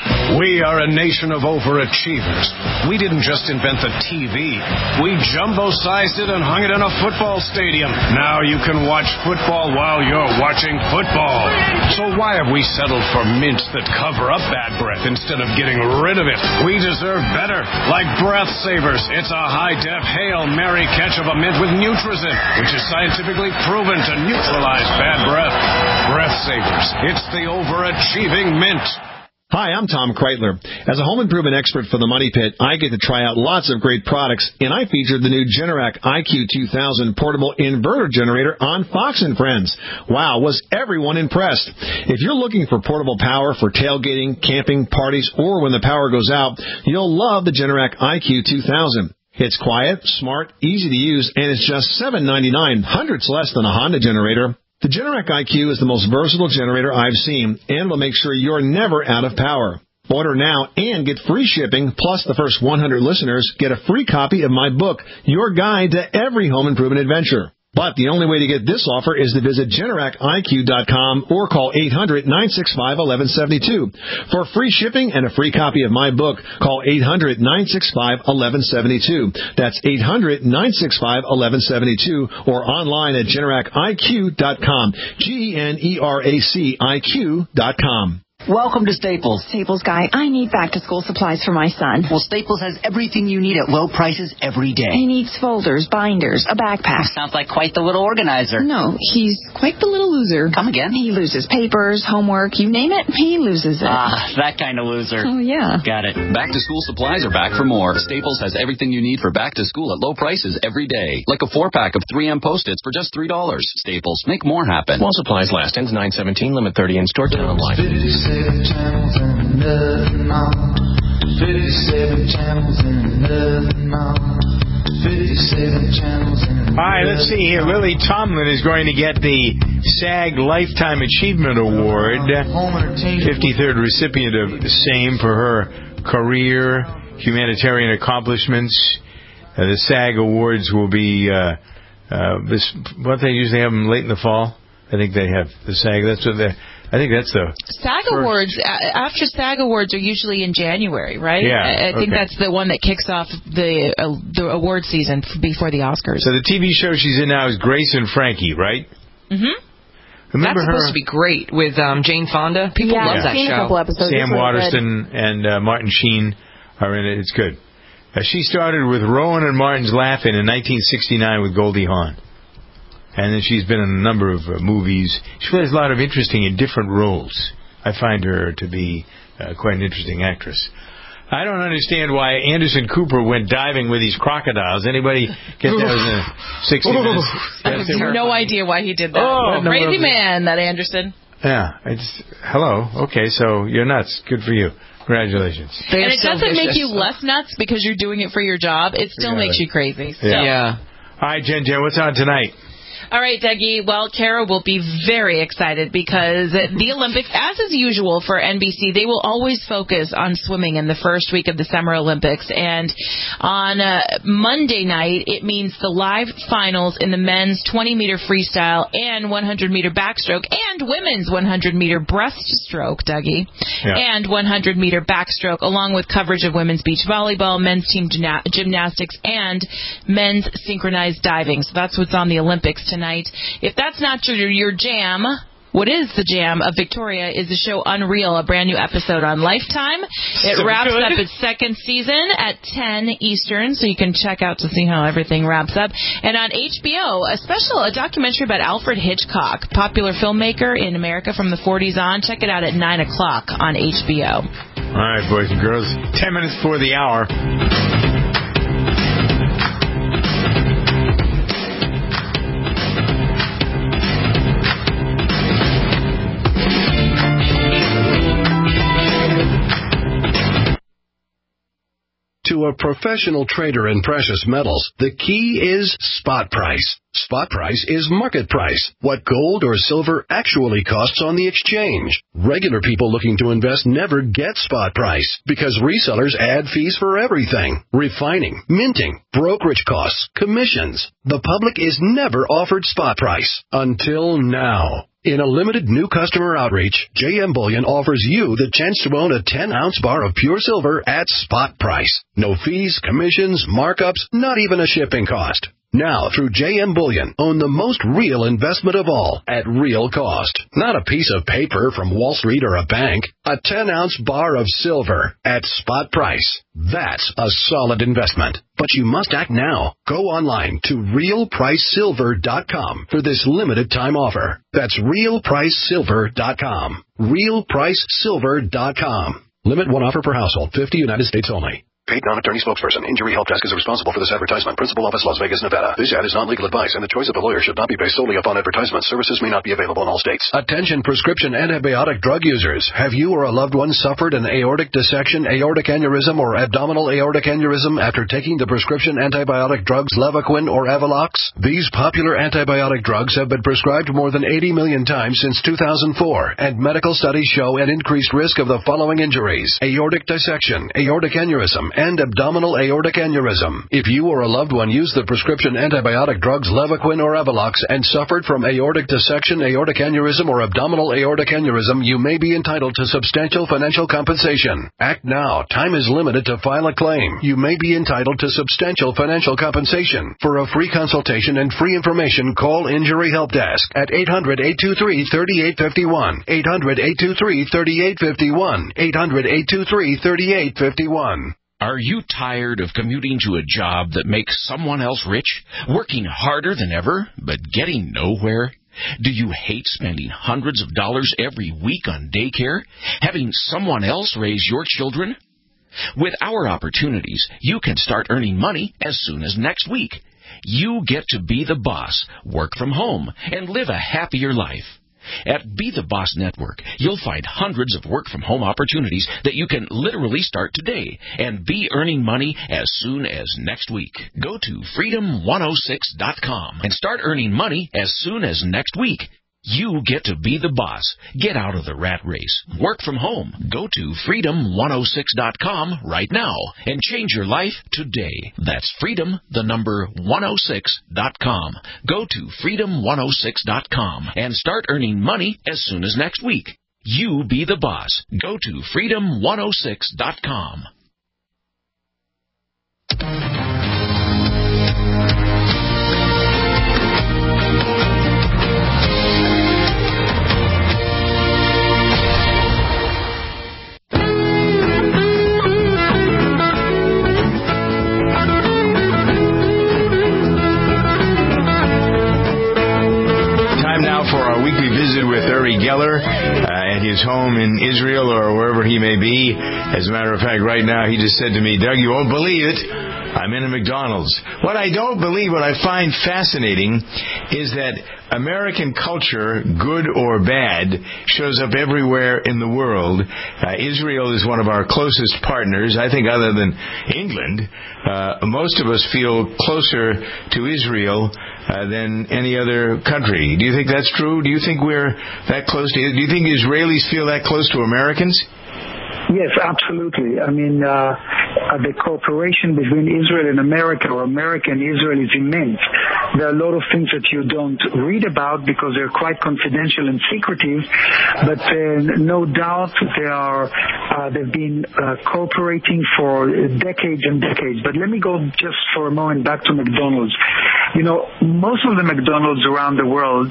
We are a nation of overachievers. We didn't just invent the T V. We jumbo-sized it and hung it in a football stadium. Now you can watch football while you're watching football. So why have we settled for mints that cover up bad breath instead of getting rid of it? We deserve better. Like Breath Savers. It's a high-def Hail Mary catch of a mint with Nutrizin, which is scientifically proven to neutralize bad breath. Breath Savers. It's the overachieving mint. Hi, I'm Tom Kreitler. As a home improvement expert for the Money Pit, I get to try out lots of great products, and I featured the new Generac I Q two thousand portable inverter generator on Fox and Friends. Wow, was everyone impressed. If you're looking for portable power for tailgating, camping, parties, or when the power goes out, you'll love the Generac I Q two thousand. It's quiet, smart, easy to use, and it's just seven ninety-nine, hundreds less than a Honda generator. The Generac I Q is the most versatile generator I've seen and will make sure you're never out of power. Order now and get free shipping, plus the first one hundred listeners get a free copy of my book, Your Guide to Every Home Improvement Adventure. But the only way to get this offer is to visit Generac I Q dot com or call eight hundred, nine six five, one one seven two. For free shipping and a free copy of my book, call eight hundred, nine six five, one one seven two. That's eight hundred, nine six five, one one seven two or online at Generac I Q dot com. G E N E R A C I Q dot com. Welcome to Staples. Staples guy, I need back-to-school supplies for my son. Well, Staples has everything you need at low prices every day. He needs folders, binders, a backpack. Sounds like quite the little organizer. No, he's quite the little loser. Come again? He loses papers, homework, you name it, he loses it. Ah, that kind of loser. Oh, yeah. Got it. Back-to-school supplies are back for more. Staples has everything you need for back-to-school at low prices every day. Like a four-pack of three M Post-its for just three dollars. Staples, make more happen. While supplies last. Ends nine seventeen, limit thirty in store, town online. fifty-seven channels and nothing more. fifty-seven channels and nothing more. fifty-seven channels and All right, let's see here. Lily Tomlin is going to get the SAG Lifetime Achievement Award, fifty-third recipient of the same for her career, humanitarian accomplishments. Uh, the SAG Awards will be, uh, uh, this, what they usually have them late in the fall. I think they have the SAG. That's what they. I think that's the SAG first. Awards. After SAG Awards are usually in January, right? Yeah, I, I think okay. that's the one that kicks off the uh, the award season before the Oscars. So the T V show she's in now is Grace and Frankie, right? Mm-hmm. Remember That's her? supposed to be great with um, Jane Fonda. People yeah, love I've that seen show. a couple episodes. Sam It's really Waterston good. and uh, Martin Sheen are in it. It's good. Uh, she started with Rowan and Martin's Laugh-In in nineteen sixty-nine with Goldie Hawn. And then she's been in a number of uh, movies. She plays a lot of interesting and different roles. I find her to be uh, quite an interesting actress. I don't understand why Anderson Cooper went diving with these crocodiles. Anybody get that in the sixty minutes? I have no idea why he did that. Oh, crazy man, that Anderson. Yeah. It's, hello. Okay, so you're nuts. Good for you. Congratulations. And it doesn't make you less nuts because you're doing it for your job. It still Yeah. makes you crazy. So. Yeah. Yeah. All right, Jen Jen, what's on tonight? All right, Dougie. Well, Kara will be very excited because the Olympics, as is usual for N B C, they will always focus on swimming in the first week of the Summer Olympics. And on uh, Monday night, it means the live finals in the men's twenty meter freestyle and one hundred meter backstroke and women's one hundred meter breaststroke, Dougie, Yeah. and one hundred meter backstroke, along with coverage of women's beach volleyball, men's team gymna- gymnastics, and men's synchronized diving. So that's what's on the Olympics tonight. If that's not your, your jam, what is the jam of Victoria is the show Unreal, a brand new episode on Lifetime. It So wraps good. up its second season at ten Eastern, so you can check out to see how everything wraps up. And on H B O, a special, a documentary about Alfred Hitchcock, popular filmmaker in America from the forties on. Check it out at nine o'clock on H B O. All right, boys and girls. Ten minutes before the hour. To a professional trader in precious metals, the key is spot price. Spot price is market price, what gold or silver actually costs on the exchange. Regular people looking to invest never get spot price because resellers add fees for everything. Refining, minting, brokerage costs, commissions. The public is never offered spot price until now. In a limited new customer outreach, J M Bullion offers you the chance to own a ten-ounce bar of pure silver at spot price. No fees, commissions, markups, not even a shipping cost. Now, through J M Bullion, own the most real investment of all at real cost. Not a piece of paper from Wall Street or a bank. A ten-ounce bar of silver at spot price. That's a solid investment. But you must act now. Go online to real price silver dot com for this limited time offer. That's real price silver dot com. real price silver dot com. Limit one offer per household. fifty United States only. Paid non-attorney spokesperson. Injury Help Desk is responsible for this advertisement. Principal office, Las Vegas, Nevada. This ad is not legal advice, and the choice of the lawyer should not be based solely upon advertisement. Services may not be available in all states. Attention prescription antibiotic drug users. Have you or a loved one suffered an aortic dissection, aortic aneurysm, or abdominal aortic aneurysm after taking the prescription antibiotic drugs Levaquin or Avelox? These popular antibiotic drugs have been prescribed more than eighty million times since two thousand four, and medical studies show an increased risk of the following injuries: aortic dissection, aortic aneurysm, and abdominal aortic aneurysm. If you or a loved one used the prescription antibiotic drugs Levaquin or Avelox and suffered from aortic dissection, aortic aneurysm, or abdominal aortic aneurysm, you may be entitled to substantial financial compensation. Act now. Time is limited to file a claim. You may be entitled to substantial financial compensation. For a free consultation and free information, call Injury Help Desk at eight hundred, eight two three, three eight five one. eight hundred, eight two three, three eight five one. eight hundred, eight two three, three eight five one. Are you tired of commuting to a job that makes someone else rich, working harder than ever, but getting nowhere? Do you hate spending hundreds of dollars every week on daycare, having someone else raise your children? With our opportunities, you can start earning money as soon as next week. You get to be the boss, work from home, and live a happier life. At Be the Boss Network, you'll find hundreds of work-from-home opportunities that you can literally start today and be earning money as soon as next week. Go to freedom one oh six dot com and start earning money as soon as next week. You get to be the boss. Get out of the rat race. Work from home. Go to freedom one oh six dot com right now and change your life today. That's freedom, the number one oh six dot com. Go to freedom one oh six dot com and start earning money as soon as next week. You be the boss. Go to freedom one oh six dot com. For our weekly visit with Uri Geller uh, at his home in Israel or wherever he may be. As a matter of fact, right now he just said to me, Doug, you won't believe it, I'm in a McDonald's. What I don't believe, what I find fascinating, is that American culture, good or bad, shows up everywhere in the world. Uh, Israel is one of our closest partners. I think other than England, uh, most of us feel closer to Israel uh, than any other country. Do you think that's true? Do you think we're that close to, do you think Israelis feel that close to Americans? Yes, absolutely. I mean, uh, the cooperation between Israel and America, or America and Israel, is immense. There are a lot of things that you don't read about because they're quite confidential and secretive, but uh, no doubt they are, uh, they've been uh, cooperating for decades and decades. But let me go just for a moment back to McDonald's. You know, most of the McDonald's around the world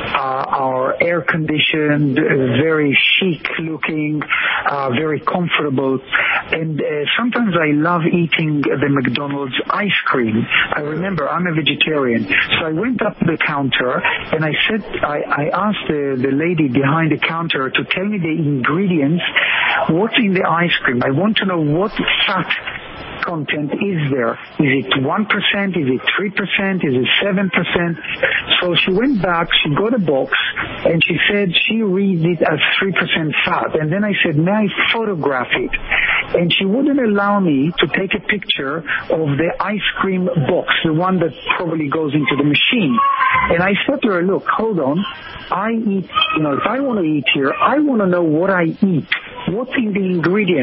uh, are air-conditioned, very chic-looking, uh, very comfortable, and uh, sometimes I love eating the McDonald's ice cream. I remember I'm a vegetarian, so I went up to the counter and I said, I, I asked the, the lady behind the counter to tell me the ingredients, what's in the ice cream. I want to know what fat content is there. Is it one percent? Is it three percent? Is it seven percent? So she went back, she got a box, and she said she reads it as three percent fat. And then I said, may I photograph it? And she wouldn't allow me to take a picture of the ice cream box, the one that probably goes into the machine. And I said to her, look, hold on. I eat, you know, if I want to eat here, I want to know what I eat. What's in the ingredients?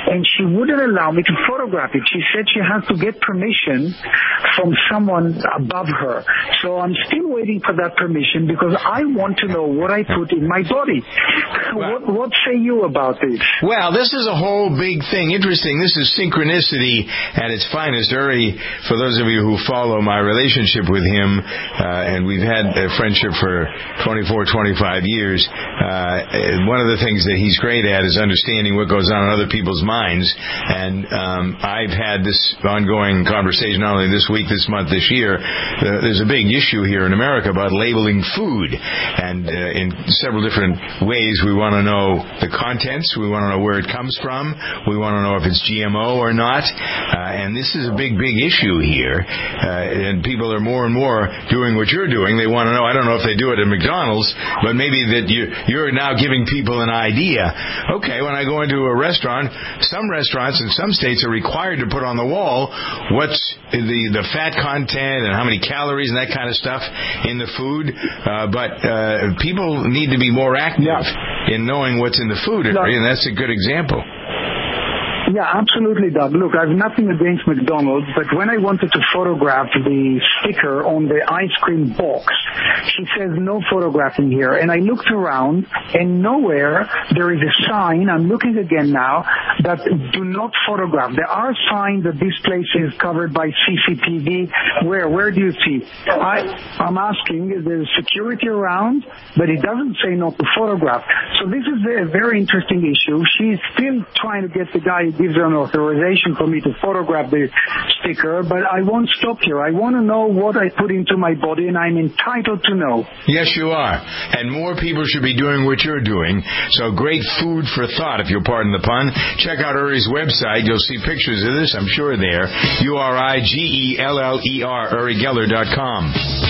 and she wouldn't allow me to photograph it. She said she has to get permission from someone above her. So I'm still waiting for that permission because I want to know what I put in my body. What, what say you about this? Well, this is a whole big thing. Interesting. This is synchronicity at its finest. Uri, for those of you who follow my relationship with him, uh, and we've had a friendship for twenty-four, twenty-five years, uh, one of the things that he's great at is understanding what goes on in other people's minds. And um, I've had this ongoing conversation not only this week, this month, this year. Uh, there's a big issue here in America about labeling food. And uh, in several different ways, we want to know the contents. We want to know where it comes from. We want to know if it's G M O or not. Uh, and this is a big, big issue here. Uh, and people are more and more doing what you're doing. They want to know, I don't know if they do it at McDonald's, but maybe that you, you're now giving people an idea. Okay, when I go into a restaurant, some restaurants in some states are required to put on the wall what's the, the fat content and how many calories and that kind of stuff in the food. Uh, but uh, people need to be more active yeah. in knowing what's in the food, no. and that's a good example. Yeah, absolutely, Doug. Look, I have nothing against McDonald's, but when I wanted to photograph the sticker on the ice cream box, she says no photographing here. And I looked around, and nowhere there is a sign, I'm looking again now, that do not photograph. There are signs that this place is covered by C C T V. Where? Where do you see? I, I'm asking, is there security around? But it doesn't say not to photograph. So this is a very interesting issue. She's still trying to get the guy gives her an authorization for me to photograph the sticker, but I won't stop here. I want to know what I put into my body, and I'm entitled to know. Yes, you are. And more people should be doing what you're doing. So great food for thought, if you'll pardon the pun. Check out Uri's website. You'll see pictures of this, I'm sure, there. U R I G E L L E R, Uri Geller dot com.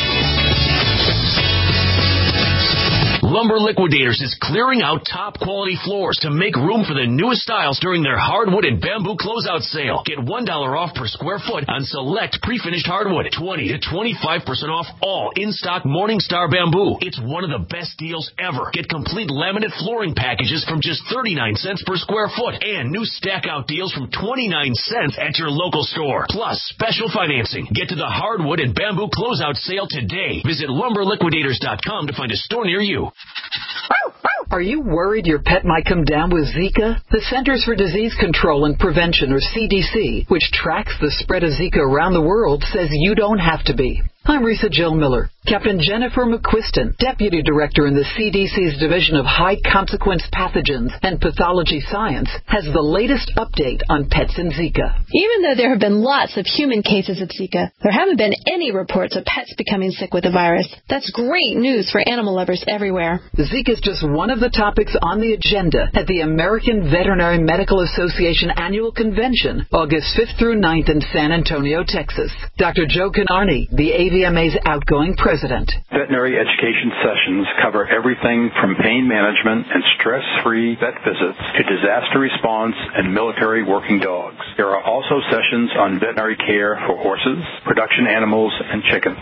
Lumber Liquidators is clearing out top-quality floors to make room for the newest styles during their hardwood and bamboo closeout sale. Get one dollar off per square foot on select pre-finished hardwood. twenty to twenty-five percent off all in-stock Morningstar bamboo. It's one of the best deals ever. Get complete laminate flooring packages from just thirty-nine cents per square foot. And new stack-out deals from twenty-nine cents at your local store. Plus, special financing. Get to the hardwood and bamboo closeout sale today. Visit lumber liquidators dot com to find a store near you. Are you worried your pet might come down with Zika? The Centers for Disease Control and Prevention, or C D C, which tracks the spread of Zika around the world, says you don't have to be. I'm Risa Jill Miller. Captain Jennifer McQuiston, Deputy Director in the C D C's Division of High Consequence Pathogens and Pathology Science, has the latest update on pets and Zika. Even though there have been lots of human cases of Zika, there haven't been any reports of pets becoming sick with the virus. That's great news for animal lovers everywhere. Zika is just one of the topics on the agenda at the American Veterinary Medical Association Annual Convention, August fifth through ninth in San Antonio, Texas. Doctor Joe Canarney, the A V M A's outgoing president. Veterinary education sessions cover everything from pain management and stress-free vet visits to disaster response and military working dogs. There are also sessions on veterinary care for horses, production animals, and chickens.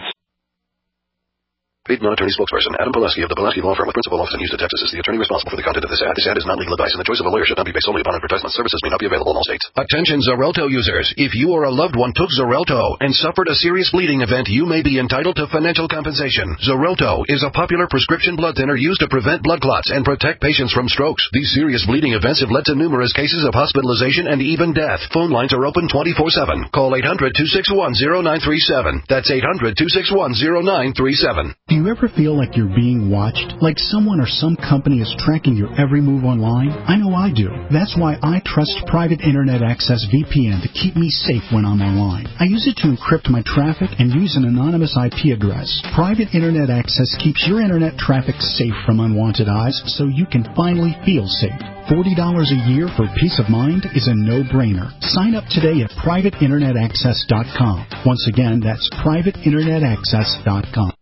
Paid non-attorney spokesperson Adam Pileski of the Pileski Law Firm with principal office in Houston, Texas, is the attorney responsible for the content of this ad. This ad is not legal advice, and the choice of a lawyer should not be based solely upon advertisement. Services may not be available in all states. Attention Xarelto users. If you or a loved one took Xarelto and suffered a serious bleeding event, you may be entitled to financial compensation. Xarelto is a popular prescription blood thinner used to prevent blood clots and protect patients from strokes. These serious bleeding events have led to numerous cases of hospitalization and even death. Phone lines are open twenty-four seven. Call eight hundred, two six one, zero nine three seven. That's eight hundred, two six one, zero nine three seven. Do you ever feel like you're being watched? Like someone or some company is tracking your every move online? I know I do. That's why I trust Private Internet Access V P N to keep me safe when I'm online. I use it to encrypt my traffic and use an anonymous I P address. Private Internet Access keeps your internet traffic safe from unwanted eyes so you can finally feel safe. forty dollars a year for peace of mind is a no-brainer. Sign up today at private internet access dot com. Once again, that's private internet access dot com.